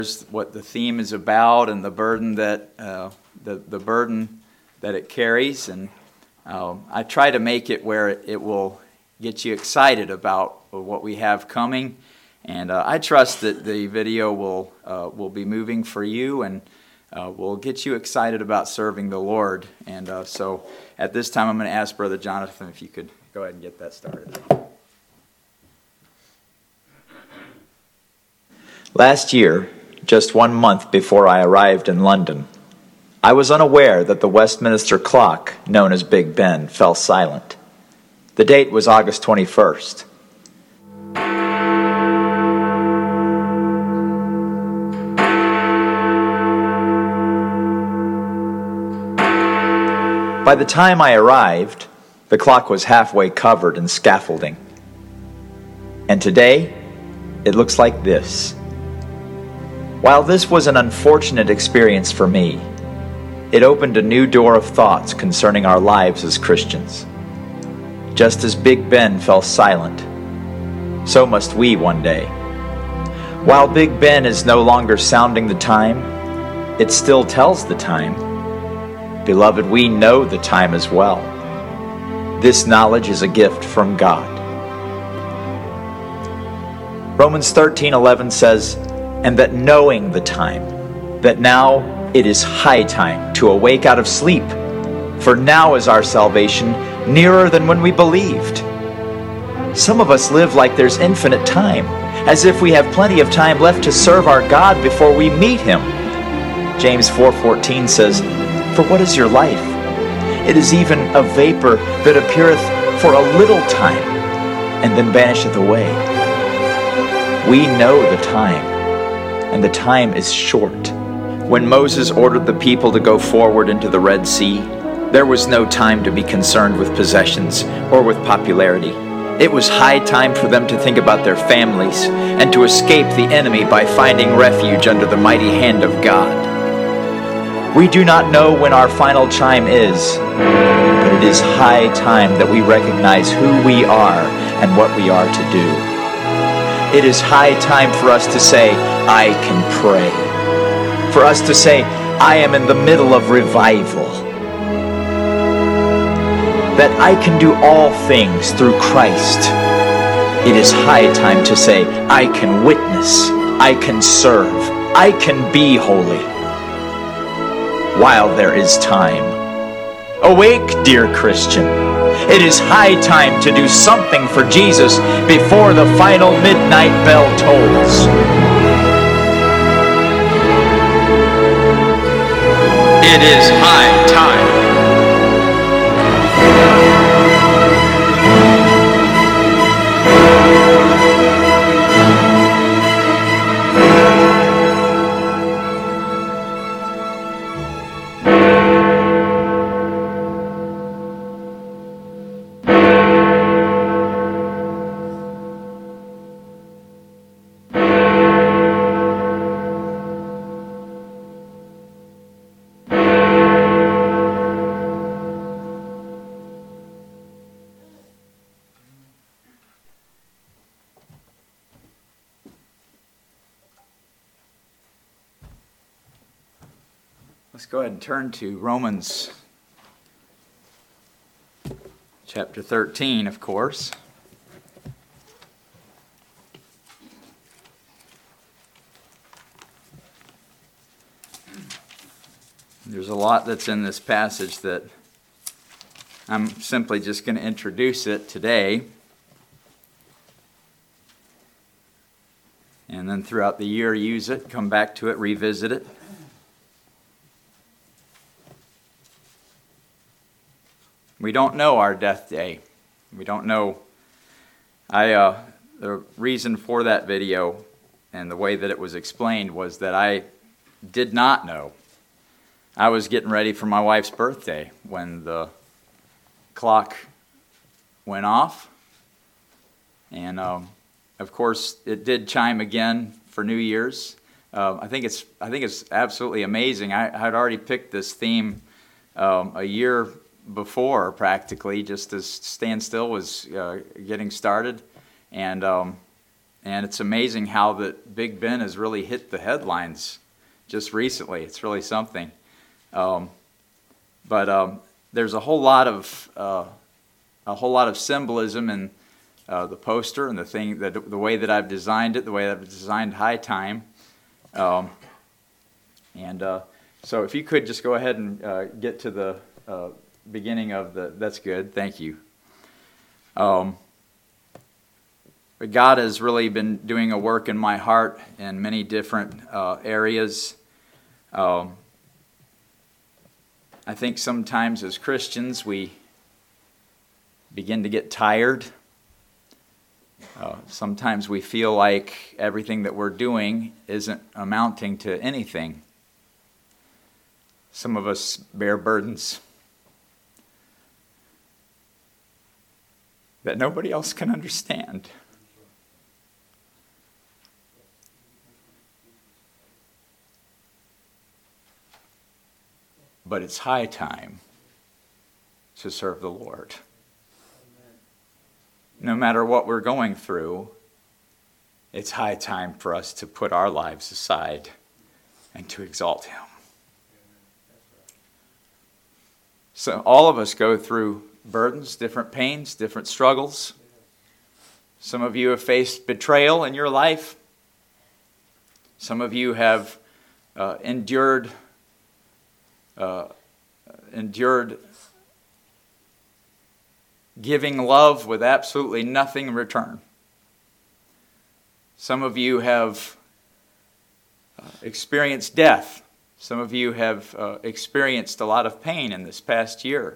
what the theme is about and the burden that the burden that it carries, and I try to make it where it will get you excited about what we have coming, and I trust that the video will be moving for you and will get you excited about serving the Lord. And so at this time I'm going to ask Brother Jonathan if you could go ahead and get that started. Last year, just 1 month before I arrived in London, I was unaware that the Westminster clock, known as Big Ben, fell silent. The date was August 21st. By the time I arrived, the clock was halfway covered in scaffolding. And today, it looks like this. While this was an unfortunate experience for me, it opened a new door of thoughts concerning our lives as Christians. Just as Big Ben fell silent, so must we one day. While Big Ben is no longer sounding the time, it still tells the time. Beloved, we know the time as well. This knowledge is a gift from God. Romans 13:11 says, "And that knowing the time, that now it is high time to awake out of sleep, for now is our salvation nearer than when we believed." Some of us live like there's infinite time, as if we have plenty of time left to serve our God before we meet Him. James 4:14 says, "For what is your life? It is even a vapor that appeareth for a little time, and then vanisheth away." We know the time, and the time is short. When Moses ordered the people to go forward into the Red Sea, there was no time to be concerned with possessions or with popularity. It was high time for them to think about their families and to escape the enemy by finding refuge under the mighty hand of God. We do not know when our final chime is, but it is high time that we recognize who we are and what we are to do. It is high time for us to say, "I can pray." For us to say, "I am in the middle of revival." That I can do all things through Christ. It is high time to say, "I can witness, I can serve, I can be holy." While there is time. Awake, dear Christian. It is high time to do something for Jesus before the final midnight bell tolls. It is high time. Let's go ahead and turn to Romans chapter 13, of course. There's a lot that's in this passage that I'm simply just going to introduce it today. And then throughout the year use it, come back to it, revisit it. We don't know our death day. We don't know. The reason for that video and the way that it was explained was that I did not know. I was getting ready for my wife's birthday when the clock went off. And of course, it did chime again for New Year's. I think it's absolutely amazing. I had already picked this theme a year before, practically, just as Stand Still was getting started, and And it's amazing how that Big Ben has really hit the headlines just recently. It's really something. But there's a whole lot of symbolism in the poster and the way that I've designed it, the way that I've designed High Time. So if you could just go ahead and get to the beginning of that's good, thank you. God has really been doing a work in my heart in many different areas. I think sometimes as Christians we begin to get tired. Sometimes we feel like everything that we're doing isn't amounting to anything. Some of us bear burdens that nobody else can understand. But it's high time to serve the Lord. No matter what we're going through, it's high time for us to put our lives aside and to exalt Him. So all of us go through burdens, different pains, different struggles. Some of you have faced betrayal in your life. Some of you have endured giving love with absolutely nothing in return. Some of you have experienced death. Some of you have experienced a lot of pain in this past year.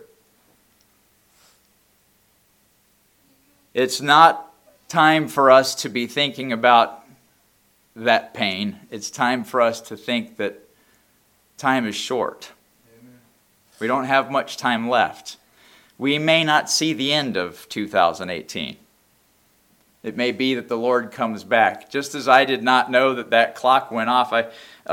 It's not time for us to be thinking about that pain. It's time for us to think that time is short. Amen. We don't have much time left. We may not see the end of 2018. It may be that the Lord comes back. Just as I did not know that clock went off, I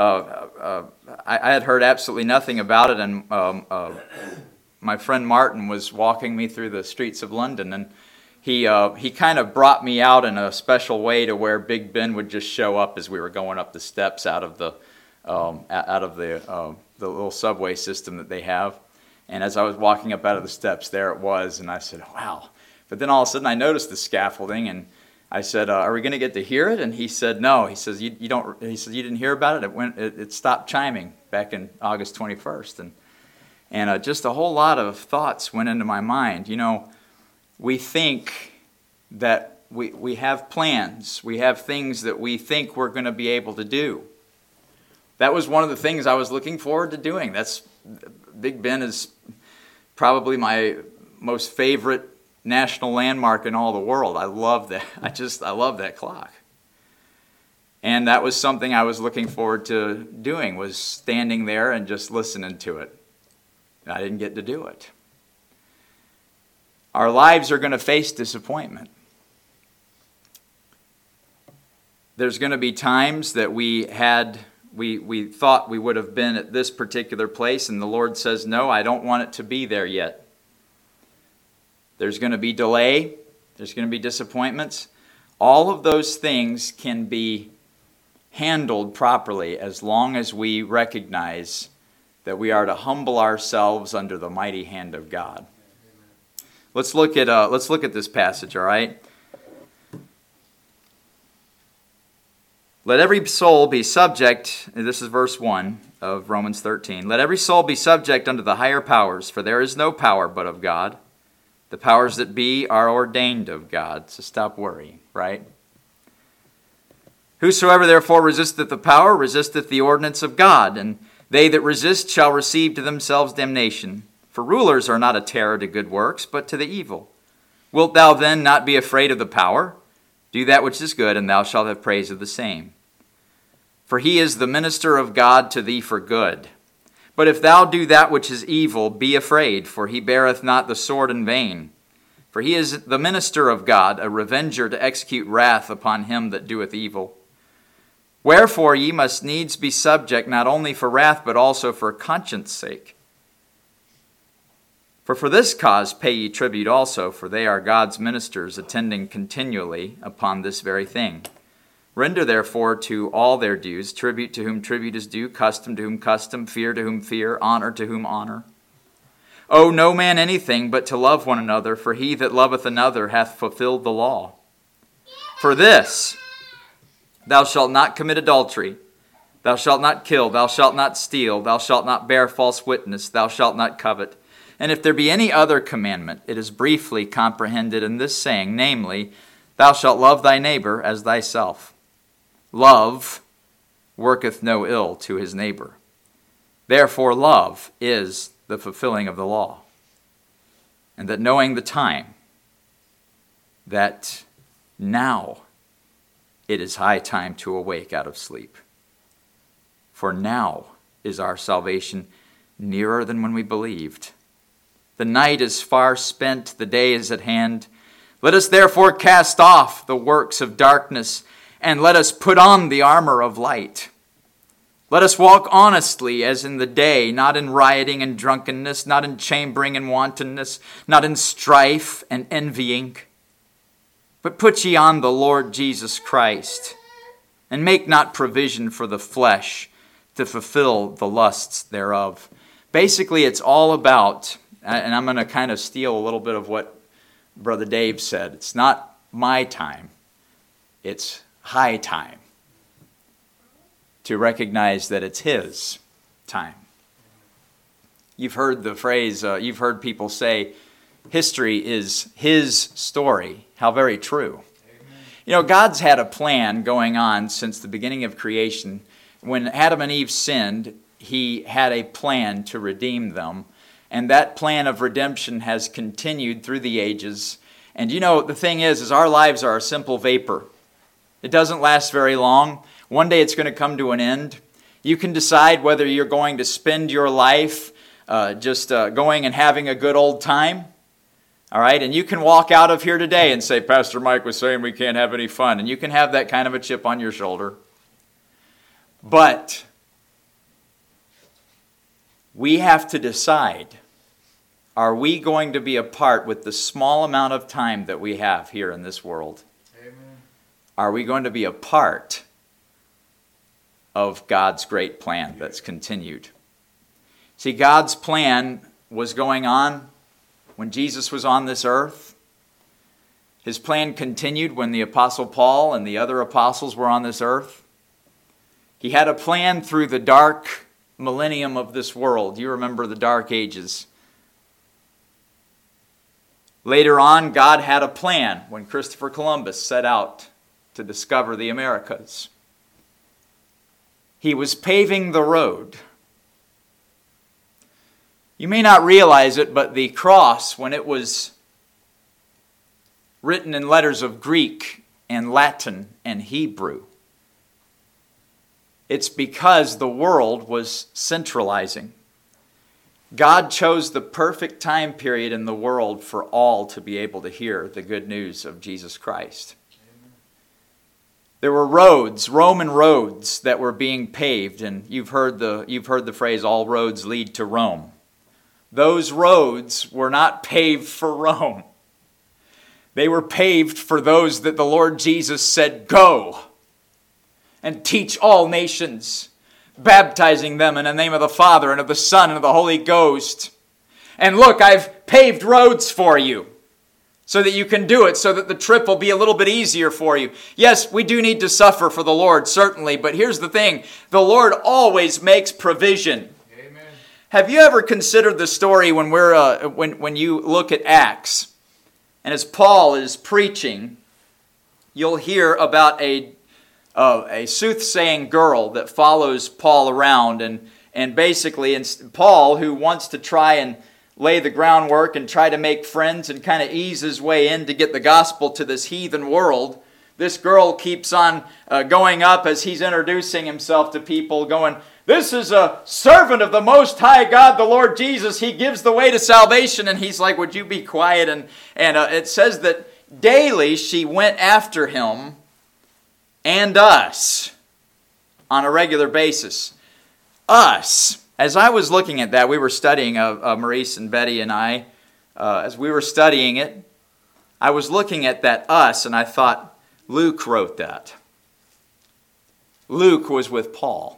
had heard absolutely nothing about it, and my friend Martin was walking me through the streets of London, and he kind of brought me out in a special way to where Big Ben would just show up as we were going up the steps out of the little subway system that they have. And as I was walking up out of the steps, there it was, and I said, wow. But then all of a sudden I noticed the scaffolding, and I said, are we going to get to hear it? And he said, no. He says, you don't. He said, you didn't hear about it? It stopped chiming back in August 21st. And just a whole lot of thoughts went into my mind. You know, we think that we have plans. We have things that we think we're going to be able to do. That was one of the things I was looking forward to doing. Big Ben is probably my most favorite national landmark in all the world. I love that. I love that clock. And that was something I was looking forward to doing, was standing there and just listening to it. I didn't get to do it. Our lives are going to face disappointment. There's going to be times that we thought we would have been at this particular place, and the Lord says, no, I don't want it to be there yet. There's going to be delay. There's going to be disappointments. All of those things can be handled properly as long as we recognize that we are to humble ourselves under the mighty hand of God. Let's look at this passage, all right? Let every soul be subject, this is verse 1 of Romans 13. Let every soul be subject unto the higher powers, for there is no power but of God. The powers that be are ordained of God. So stop worrying, right? Whosoever therefore resisteth the power, resisteth the ordinance of God, and they that resist shall receive to themselves damnation. For rulers are not a terror to good works, but to the evil. Wilt thou then not be afraid of the power? Do that which is good, and thou shalt have praise of the same. For he is the minister of God to thee for good. But if thou do that which is evil, be afraid, for he beareth not the sword in vain. For he is the minister of God, a revenger to execute wrath upon him that doeth evil. Wherefore ye must needs be subject, not only for wrath, but also for conscience sake. For this cause pay ye tribute also, for they are God's ministers, attending continually upon this very thing. Render therefore to all their dues, tribute to whom tribute is due, custom to whom custom, fear to whom fear, honor to whom honor. Owe no man anything but to love one another, for he that loveth another hath fulfilled the law. For this, thou shalt not commit adultery, thou shalt not kill, thou shalt not steal, thou shalt not bear false witness, thou shalt not covet. And if there be any other commandment, it is briefly comprehended in this saying, namely, thou shalt love thy neighbor as thyself. Love worketh no ill to his neighbor. Therefore love is the fulfilling of the law. And that knowing the time, that now it is high time to awake out of sleep. For now is our salvation nearer than when we believed. The night is far spent, the day is at hand. Let us therefore cast off the works of darkness, and let us put on the armor of light. Let us walk honestly as in the day, not in rioting and drunkenness, not in chambering and wantonness, not in strife and envying. But put ye on the Lord Jesus Christ, and make not provision for the flesh to fulfill the lusts thereof. Basically, it's all about, and I'm going to kind of steal a little bit of what Brother Dave said. It's not my time. It's high time to recognize that it's his time. You've heard the phrase, you've heard people say, history is his story. How very true. Amen. You know, God's had a plan going on since the beginning of creation. When Adam and Eve sinned, he had a plan to redeem them. And that plan of redemption has continued through the ages. And you know, the thing is our lives are a simple vapor. It doesn't last very long. One day it's going to come to an end. You can decide whether you're going to spend your life just going and having a good old time. All right, and you can walk out of here today and say, Pastor Mike was saying we can't have any fun. And you can have that kind of a chip on your shoulder. But we have to decide, are we going to be a part with the small amount of time that we have here in this world? Amen. Are we going to be a part of God's great plan that's continued? See, God's plan was going on when Jesus was on this earth. His plan continued when the Apostle Paul and the other apostles were on this earth. He had a plan through the dark millennium of this world. You remember the dark ages. Later on, God had a plan when Christopher Columbus set out to discover the Americas. He was paving the road. You may not realize it, but the cross, when it was written in letters of Greek and Latin and Hebrew, it's because the world was centralizing. God chose the perfect time period in the world for all to be able to hear the good news of Jesus Christ. Amen. There were roads, Roman roads, that were being paved, and you've heard the phrase, all roads lead to Rome. Those roads were not paved for Rome. They were paved for those that the Lord Jesus said, go and teach all nations, baptizing them in the name of the Father and of the Son and of the Holy Ghost. And look, I've paved roads for you so that you can do it, so that the trip will be a little bit easier for you. Yes, we do need to suffer for the Lord, certainly, but here's the thing. The Lord always makes provision. Amen. Have you ever considered the story when when you look at Acts, and as Paul is preaching, you'll hear about a soothsaying girl that follows Paul around, and basically Paul, who wants to try and lay the groundwork and try to make friends and kind of ease his way in to get the gospel to this heathen world, this girl keeps on going up as he's introducing himself to people, going, this is a servant of the Most High God, the Lord Jesus. He gives the way to salvation. And he's like, would you be quiet? And it says that daily she went after him and us on a regular basis. Us. As I was looking at that, we were studying, Maurice and Betty and I, as we were studying it, I was looking at that us, and I thought, Luke wrote that. Luke was with Paul.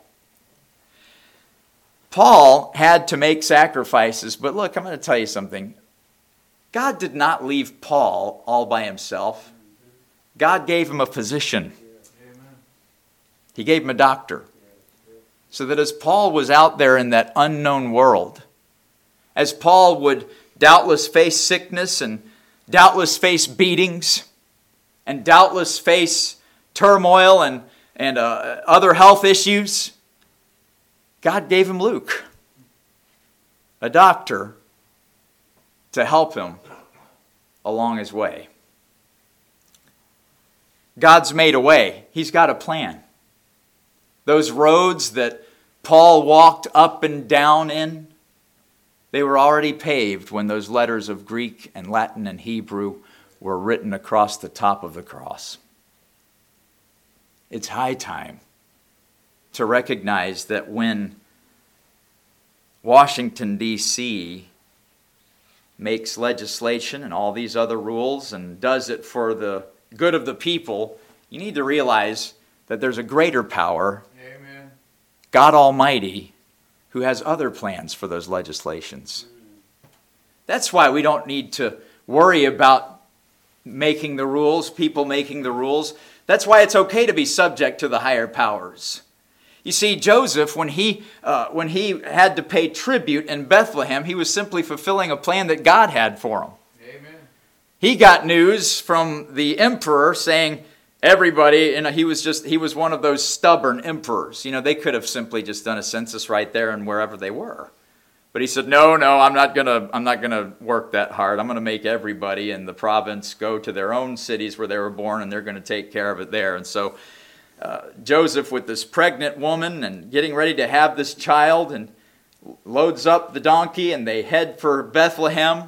Paul had to make sacrifices, but look, I'm going to tell you something. God did not leave Paul all by himself. God gave him a physician. He gave him a doctor. So that as Paul was out there in that unknown world, as Paul would doubtless face sickness and doubtless face beatings and doubtless face turmoil and other health issues, God gave him Luke, a doctor, to help him along his way. God's made a way. He's got a plan. Those roads that Paul walked up and down in, they were already paved when those letters of Greek and Latin and Hebrew were written across the top of the cross. It's high time to recognize that when Washington, D.C. makes legislation and all these other rules and does it for the good of the people, you need to realize that there's a greater power, Amen. God Almighty, who has other plans for those legislations. That's why we don't need to worry about making the rules, people making the rules. That's why it's okay to be subject to the higher powers. You see, Joseph, when he had to pay tribute in Bethlehem, he was simply fulfilling a plan that God had for him. Amen. He got news from the emperor saying, everybody, he was one of those stubborn emperors. They could have simply just done a census right there and wherever they were. But he said, no, I'm not gonna work that hard. I'm gonna make everybody in the province go to their own cities where they were born, and they're gonna take care of it there. And so Joseph, with this pregnant woman and getting ready to have this child, and loads up the donkey and they head for Bethlehem.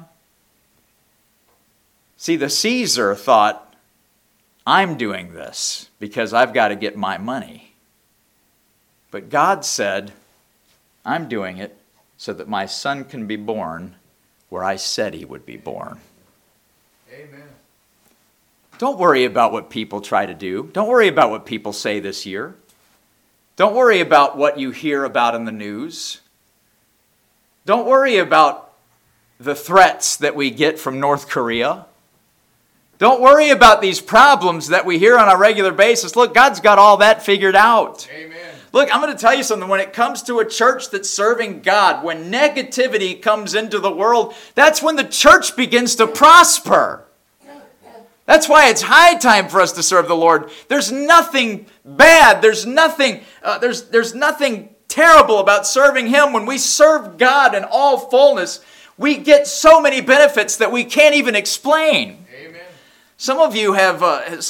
See, the Caesar thought, I'm doing this because I've got to get my money. But God said, I'm doing it so that my son can be born where I said he would be born. Amen. Don't worry about what people try to do. Don't worry about what people say this year. Don't worry about what you hear about in the news. Don't worry about the threats that we get from North Korea. Don't worry about these problems that we hear on a regular basis. Look, God's got all that figured out. Amen. Look, I'm going to tell you something. When it comes to a church that's serving God, when negativity comes into the world, that's when the church begins to prosper. That's why it's high time for us to serve the Lord. There's nothing bad. There's nothing terrible about serving Him. When we serve God in all fullness, we get so many benefits that we can't even explain. Amen. Some of you have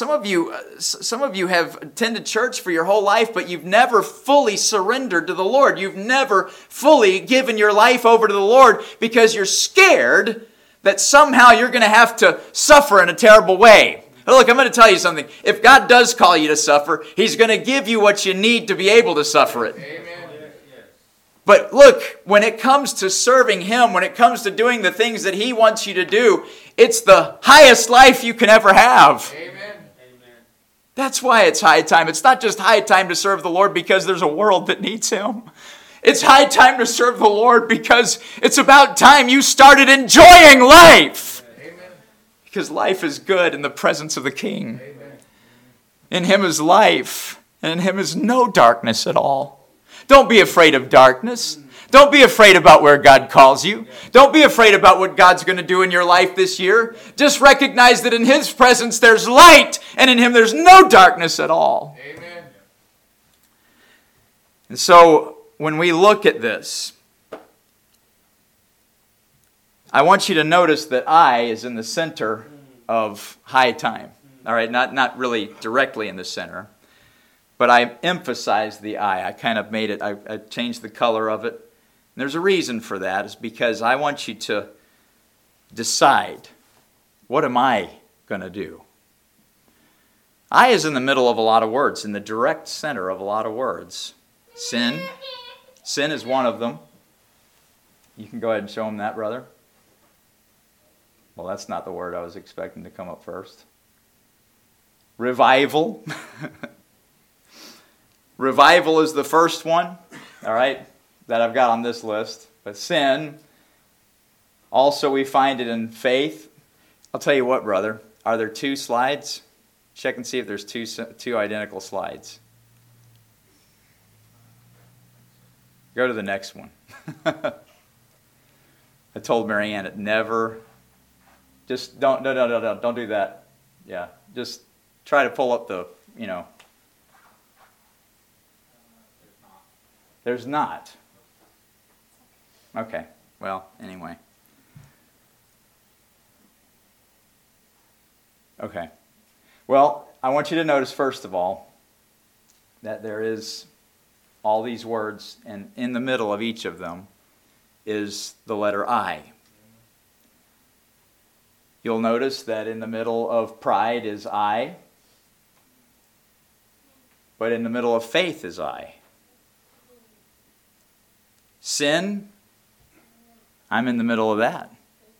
attended church for your whole life, but you've never fully surrendered to the Lord. You've never fully given your life over to the Lord because you're scared that somehow you're going to have to suffer in a terrible way. Look, I'm going to tell you something. If God does call you to suffer, He's going to give you what you need to be able to suffer it. Amen. But look, when it comes to serving Him, when it comes to doing the things that He wants you to do, it's the highest life you can ever have. Amen. That's why it's high time. It's not just high time to serve the Lord because there's a world that needs Him. It's high time to serve the Lord because it's about time you started enjoying life. Amen. Because life is good in the presence of the King. Amen. In Him is life, and in Him is no darkness at all. Don't be afraid of darkness. Don't be afraid about where God calls you. Don't be afraid about what God's going to do in your life this year. Just recognize that in His presence there's light, and in Him there's no darkness at all. Amen. And so, when we look at this, I want you to notice that I is in the center of high time. All right, not really directly in the center, but I emphasized the I. I kind of made it, I changed the color of it. And there's a reason for that. It's because I want you to decide, what am I going to do? I is in the middle of a lot of words, in the direct center of a lot of words. Sin. Sin is one of them. You can go ahead and show them that, brother. Well, that's not the word I was expecting to come up first. Revival. Revival is the first one, all right, that I've got on this list. But sin, also we find it in faith. I'll tell you what, brother. Are there 2 slides? Check and see if there's two identical slides. Go to the next one. I told Marianne it never. Just don't do that. Yeah, just try to pull up the, There's not. Okay. Well, anyway. Okay. Well, I want you to notice, first of all, that there is all these words, and in the middle of each of them is the letter I. You'll notice that in the middle of pride is I, but in the middle of faith is I. Sin, I'm in the middle of that.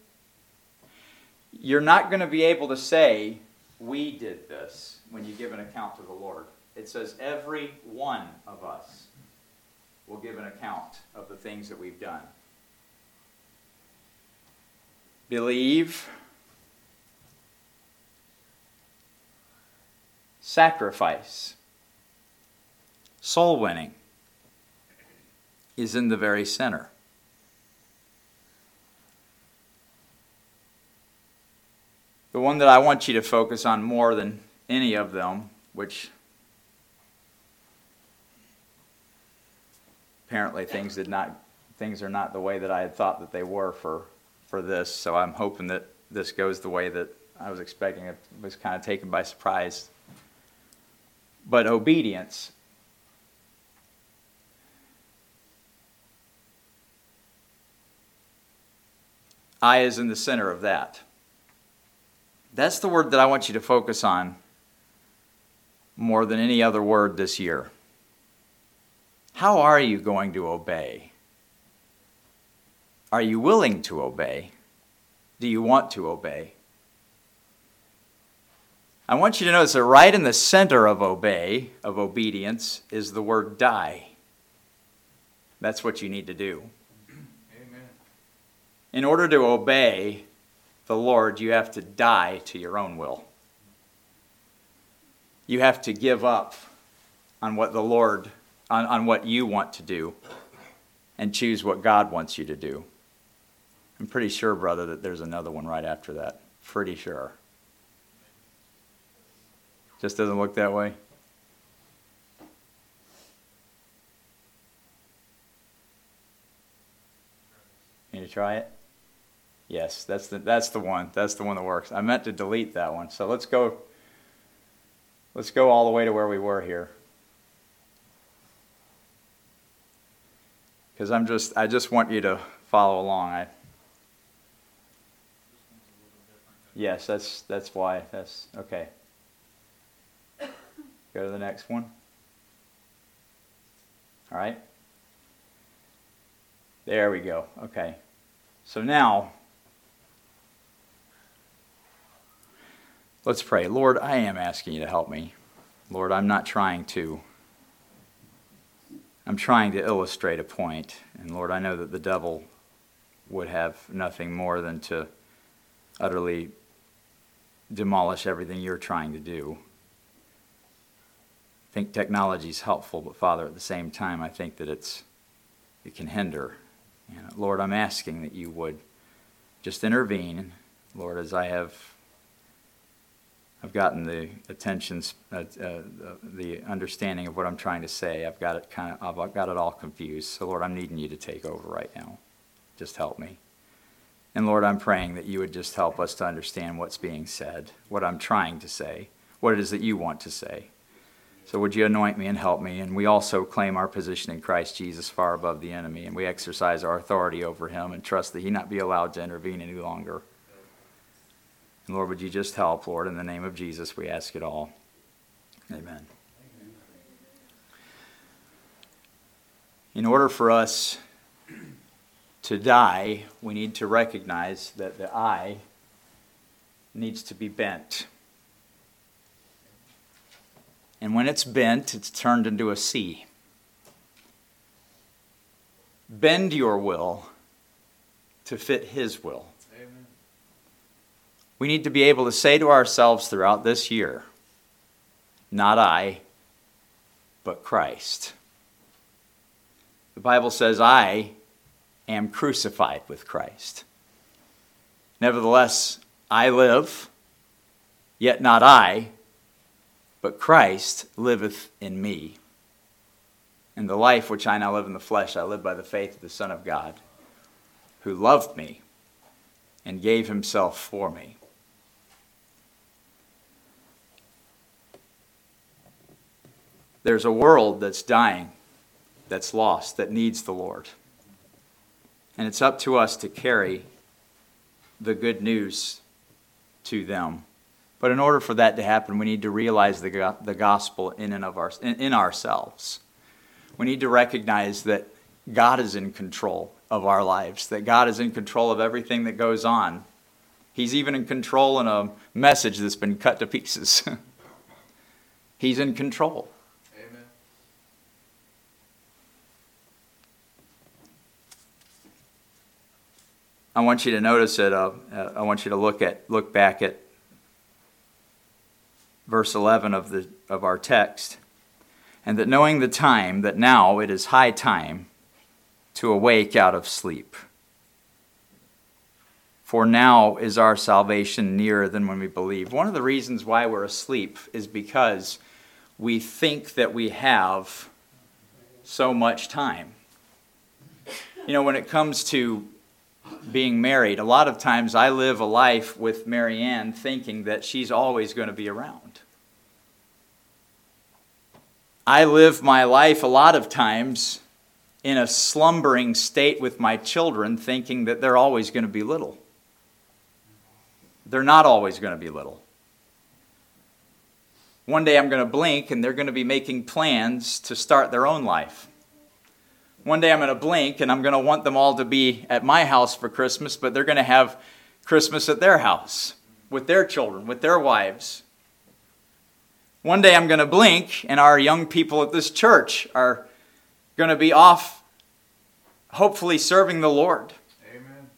You're not going to be able to say, we did this, when you give an account to the Lord. It says every one of us will give an account of the things that we've done. Believe, sacrifice, soul winning is in the very center. The one that I want you to focus on more than any of them, which apparently things are not the way that I had thought that they were for this, so I'm hoping that this goes the way that I was expecting. It was kind of taken by surprise. But obedience. I is in the center of that. That's the word that I want you to focus on more than any other word this year. How are you going to obey? Are you willing to obey? Do you want to obey? I want you to notice that right in the center of obedience, is the word die. That's what you need to do. Amen. In order to obey the Lord, you have to die to your own will. You have to give up on what the Lord, on what you want to do, and choose what God wants you to do. I'm pretty sure, brother, that there's another one right after that. Pretty sure. Just doesn't look that way? Need to try it? Yes, that's the one. That's the one that works. I meant to delete that one. So let's go all the way to where we were here. Because I just want you to follow along. Yes, that's why. That's okay. Go to the next one. All right. There we go. Okay. So now, let's pray. Lord, I am asking you to help me. Lord, I'm trying to illustrate a point. And Lord, I know that the devil would have nothing more than to utterly demolish everything you're trying to do. I think technology is helpful, but Father, at the same time, I think that it can hinder. And Lord, I'm asking that you would just intervene. Lord, as I've gotten the attentions, the understanding of what I'm trying to say. I've got it all confused. So Lord, I'm needing you to take over right now. Just help me. And Lord, I'm praying that you would just help us to understand what's being said, what I'm trying to say, what it is that you want to say. So would you anoint me and help me? And we also claim our position in Christ Jesus far above the enemy, and we exercise our authority over him and trust that he not be allowed to intervene any longer. And Lord, would you just help, Lord, in the name of Jesus, we ask it all. Amen. In order for us to die, we need to recognize that the I needs to be bent. And when it's bent, it's turned into a sea. Bend your will to fit His will. Amen. We need to be able to say to ourselves throughout this year, not I, but Christ. The Bible says, I am crucified with Christ. Nevertheless, I live, yet not I, but Christ liveth in me. And the life which I now live in the flesh, I live by the faith of the Son of God, who loved me and gave himself for me. There's a world that's dying, that's lost, that needs the Lord. And it's up to us to carry the good news to them. But in order for that to happen, we need to realize the gospel in ourselves. We need to recognize that God is in control of our lives, that God is in control of everything that goes on. He's even in control in a message that's been cut to pieces. He's in control. Amen. I want you to notice it. I want you to look back at verse 11 of our text. And that knowing the time, that now it is high time to awake out of sleep. For now is our salvation nearer than when we believe. One of the reasons why we're asleep is because we think that we have so much time. You know, when it comes to being married, a lot of times I live a life with Mary Ann thinking that she's always going to be around. I live my life a lot of times in a slumbering state with my children thinking that they're always going to be little. They're not always going to be little. One day I'm going to blink and they're going to be making plans to start their own life. One day I'm going to blink and I'm going to want them all to be at my house for Christmas, but they're going to have Christmas at their house with their children, with their wives. One day I'm going to blink and our young people at this church are going to be off, hopefully serving the Lord. Amen.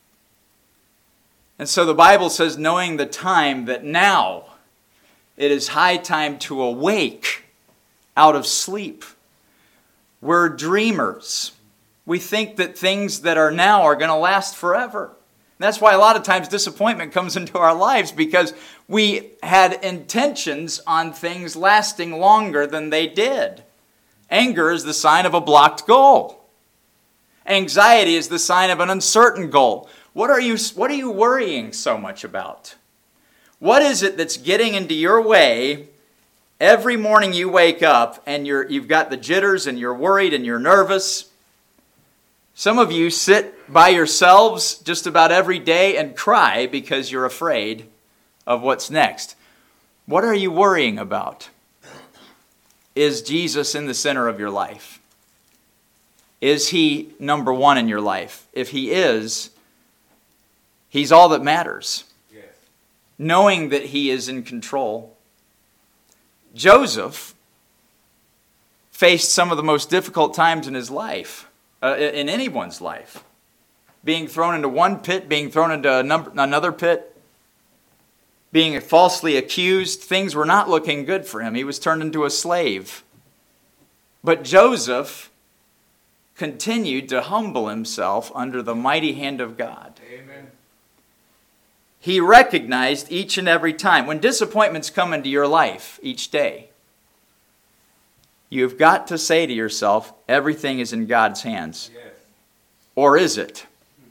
And so the Bible says, knowing the time, that now it is high time to awake out of sleep. We're dreamers. We think that things that are now are going to last forever. That's why a lot of times disappointment comes into our lives, because we had intentions on things lasting longer than they did. Anger is the sign of a blocked goal. Anxiety is the sign of an uncertain goal. What are you worrying so much about? What is it that's getting into your way every morning you wake up and you've got the jitters and you're worried and you're nervous? Some of you sit by yourselves just about every day and cry because you're afraid of what's next. What are you worrying about? Is Jesus in the center of your life? Is He number one in your life? If He is, He's all that matters. Yes. Knowing that He is in control. Joseph faced some of the most difficult times in his life. In anyone's life. Being thrown into one pit, being thrown into another pit, being falsely accused. Things were not looking good for him. He was turned into a slave. But Joseph continued to humble himself under the mighty hand of God. Amen. He recognized each and every time, when disappointments come into your life each day, you've got to say to yourself, everything is in God's hands. Yes. Or is it?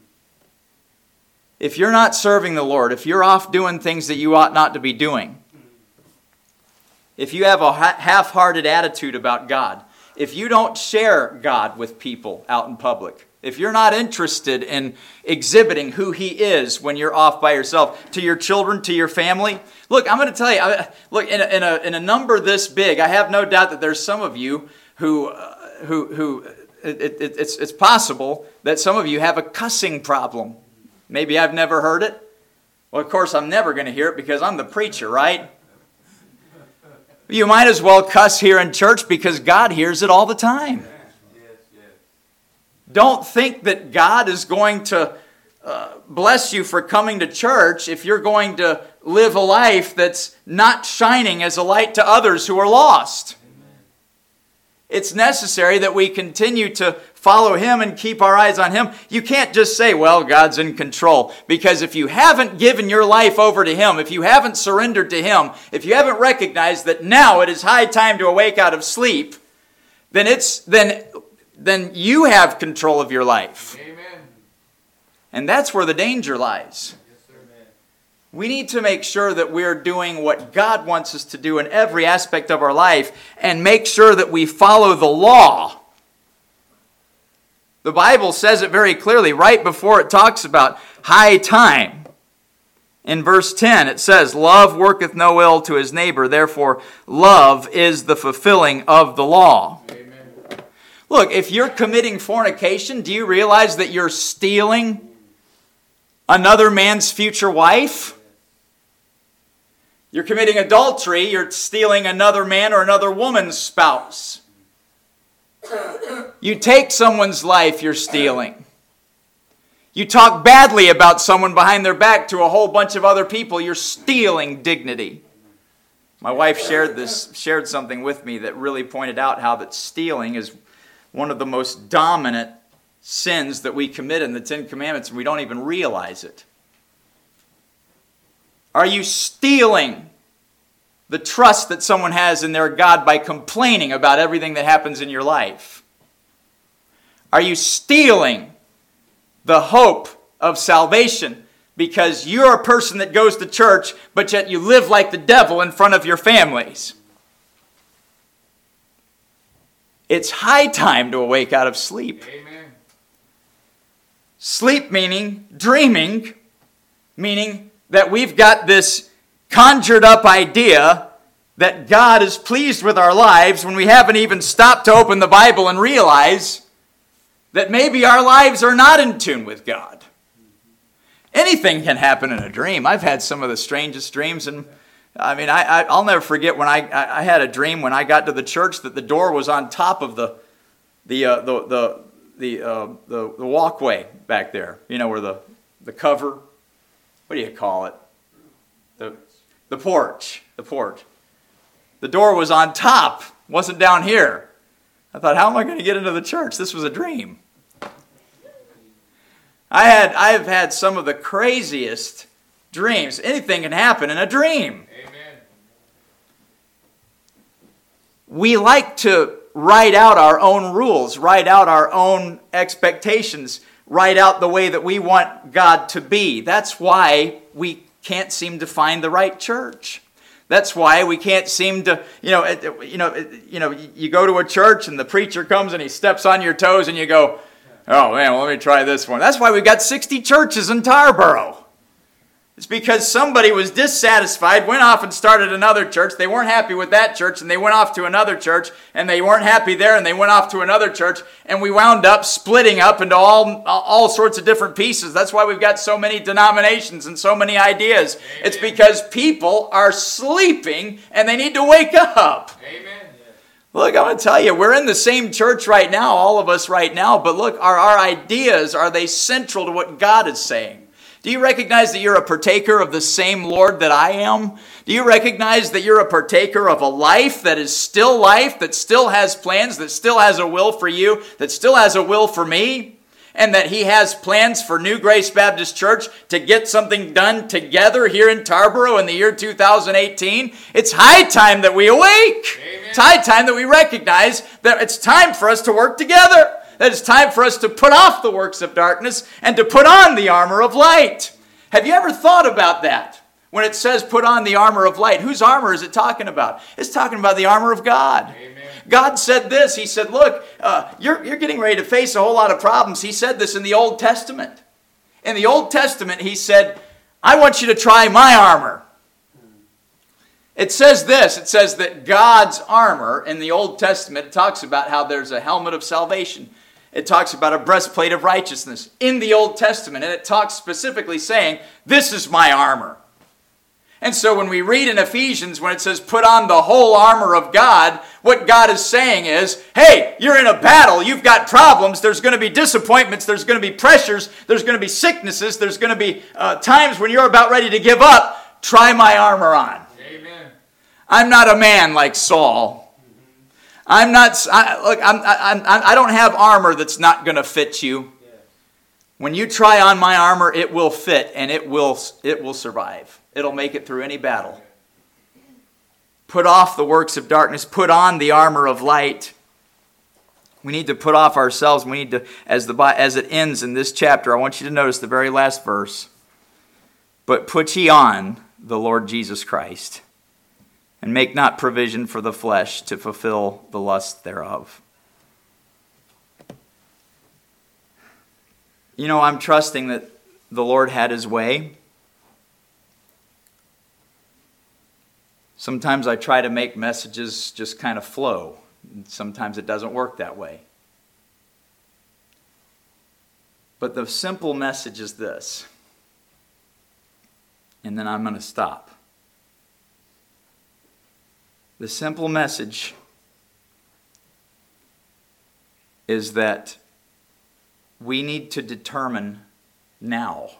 If you're not serving the Lord, if you're off doing things that you ought not to be doing, if you have a half-hearted attitude about God, if you don't share God with people out in public, if you're not interested in exhibiting who He is when you're off by yourself, to your children, to your family. Look, I'm going to tell you, look, in a number this big, I have no doubt that there's some of you who it's possible that some of you have a cussing problem. Maybe I've never heard it. Well, of course, I'm never going to hear it because I'm the preacher, right? You might as well cuss here in church because God hears it all the time. Don't think that God is going to bless you for coming to church if you're going to live a life that's not shining as a light to others who are lost. It's necessary that we continue to follow Him and keep our eyes on Him. You can't just say, well, God's in control. Because if you haven't given your life over to Him, if you haven't surrendered to Him, if you haven't recognized that now it is high time to awake out of sleep, then you have control of your life. Amen. And that's where the danger lies. We need to make sure that we're doing what God wants us to do in every aspect of our life and make sure that we follow the law. The Bible says it very clearly right before it talks about high time. In verse 10 it says, love worketh no ill to his neighbor, therefore love is the fulfilling of the law. Amen. Look, if you're committing fornication, do you realize that you're stealing another man's future wife? You're committing adultery, you're stealing another man or another woman's spouse. You take someone's life, you're stealing. You talk badly about someone behind their back to a whole bunch of other people, you're stealing dignity. My wife shared something with me that really pointed out how that stealing is one of the most dominant sins that we commit in the Ten Commandments, and we don't even realize it. Are you stealing the trust that someone has in their God by complaining about everything that happens in your life? Are you stealing the hope of salvation because you're a person that goes to church, but yet you live like the devil in front of your families? It's high time to awake out of sleep. Amen. Sleep meaning dreaming, meaning that we've got this conjured up idea that God is pleased with our lives when we haven't even stopped to open the Bible and realize that maybe our lives are not in tune with God. Anything can happen in a dream. I've had some of the strangest dreams, and I'll never forget when I had a dream when I got to the church that the door was on top of the walkway back there. You know, where the cover, what do you call it? The porch. The porch. The door was on top, wasn't down here. I thought, how am I going to get into the church? This was a dream. I've had some of the craziest dreams. Anything can happen in a dream. Amen. We like to write out our own rules, write out our own expectations, write out the way that we want God to be. That's why we can't seem to find the right church. That's why we can't seem to, you go to a church and the preacher comes and he steps on your toes and you go, oh man, well, let me try this one. That's why we've got 60 churches in Tarboro. It's because somebody was dissatisfied, went off and started another church. They weren't happy with that church, and they went off to another church, and they weren't happy there, and they went off to another church, and we wound up splitting up into all sorts of different pieces. That's why we've got so many denominations and so many ideas. Amen. It's because people are sleeping, and they need to wake up. Amen. Look, I'm going to tell you, we're in the same church right now, all of us right now, but look, our ideas, are they central to what God is saying? Do you recognize that you're a partaker of the same Lord that I am? Do you recognize that you're a partaker of a life that is still life, that still has plans, that still has a will for you, that still has a will for me? And that He has plans for New Grace Baptist Church to get something done together here in Tarboro in the year 2018? It's high time that we awake. Amen. It's high time that we recognize that it's time for us to work together. That it's time for us to put off the works of darkness and to put on the armor of light. Have you ever thought about that? When it says put on the armor of light, whose armor is it talking about? It's talking about the armor of God. Amen. God said this. He said, look, you're getting ready to face a whole lot of problems. He said this in the Old Testament. In the Old Testament, He said, I want you to try my armor. It says this. It says that God's armor in the Old Testament, it talks about how there's a helmet of salvation. It talks about a breastplate of righteousness in the Old Testament. And it talks specifically saying, this is my armor. And so when we read in Ephesians, when it says put on the whole armor of God, what God is saying is, hey, you're in a battle, you've got problems, there's going to be disappointments, there's going to be pressures, there's going to be sicknesses, there's going to be times when you're about ready to give up. Try my armor on. Amen. I'm not a man like Saul. I don't have armor that's not going to fit you. When you try on my armor, it will fit and it will survive. It'll make it through any battle. Put off the works of darkness. Put on the armor of light. We need to put off ourselves. We need to, as it ends in this chapter, I want you to notice the very last verse. But put ye on the Lord Jesus Christ, and make not provision for the flesh to fulfill the lust thereof. You know, I'm trusting that the Lord had his way. Sometimes I try to make messages just kind of flow. Sometimes it doesn't work that way. But the simple message is this. And then I'm going to stop. The simple message is that we need to determine now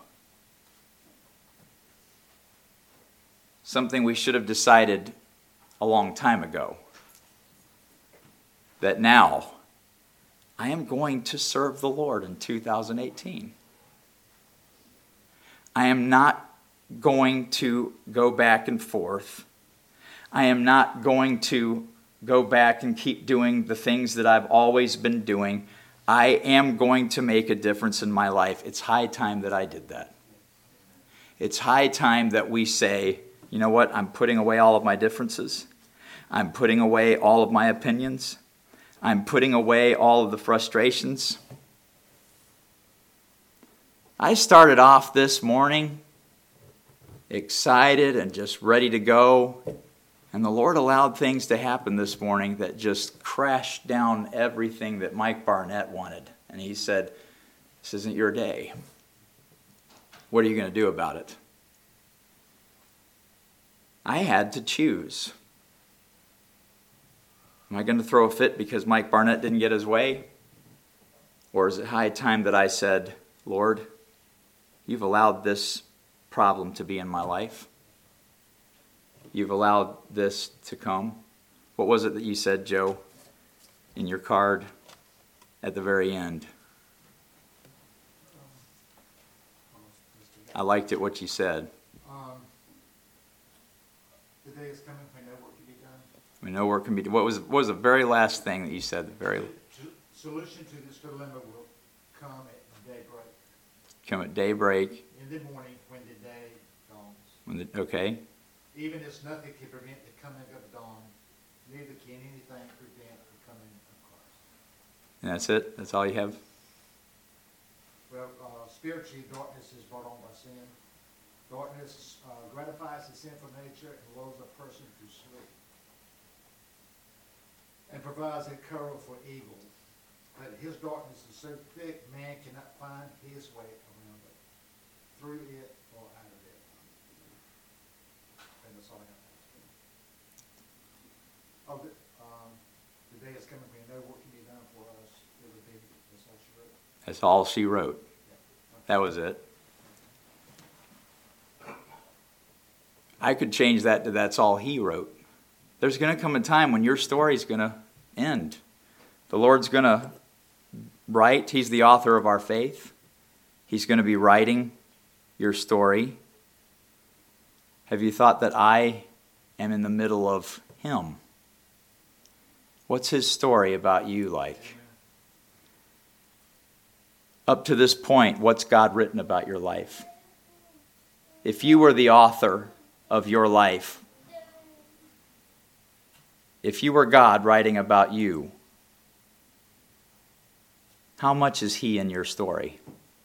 something we should have decided a long time ago. That now, I am going to serve the Lord in 2018. I am not going to go back and forth. I am not going to go back and keep doing the things that I've always been doing. I am going to make a difference in my life. It's high time that I did that. It's high time that we say, you know what? I'm putting away all of my differences. I'm putting away all of my opinions. I'm putting away all of the frustrations. I started off this morning excited and just ready to go. And the Lord allowed things to happen this morning that just crashed down everything that Mike Barnett wanted. And he said, this isn't your day. What are you going to do about it? I had to choose. Am I going to throw a fit because Mike Barnett didn't get his way? Or is it high time that I said, Lord, you've allowed this problem to be in my life. You've allowed this to come. What was it that you said, Joe, in your card at the very end? I liked it what you said. The day is coming when no work can be done. We know work can be done. What was the very last thing that you said? The very Solution to this dilemma will come at daybreak. Come at daybreak. In the morning when the day dawns. Okay. Even as nothing can prevent the coming of dawn, neither can anything prevent the coming of Christ. And that's it? That's all you have? Well, spiritually, darkness is brought on by sin. Darkness gratifies the sinful nature and lulls a person to sleep, and provides a cover for evil. But his darkness is so thick, man cannot find his way around it, through it or out of it. And that's all I have to say. The day is coming when no work can be done for us. It would be, that's all she wrote. That's all she wrote. That was it. I could change that to that's all he wrote. There's going to come a time when your story's going to end. The Lord's going to write. He's the author of our faith. He's going to be writing your story. Have you thought that I am in the middle of him? What's his story about you like? Up to this point, what's God written about your life? If you were the author of your life, if you were God writing about you, how much is he in your story?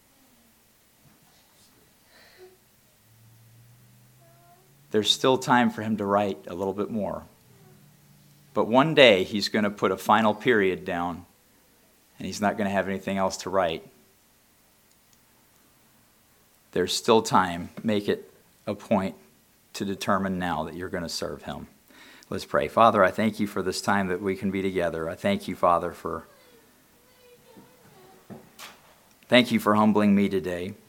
There's still time for him to write a little bit more. But one day he's going to put a final period down, and he's not going to have anything else to write. There's still time. Make it a point to determine now that you're going to serve him. Let's pray. Father, I thank you for this time that we can be together. I thank you, Father, for humbling me today.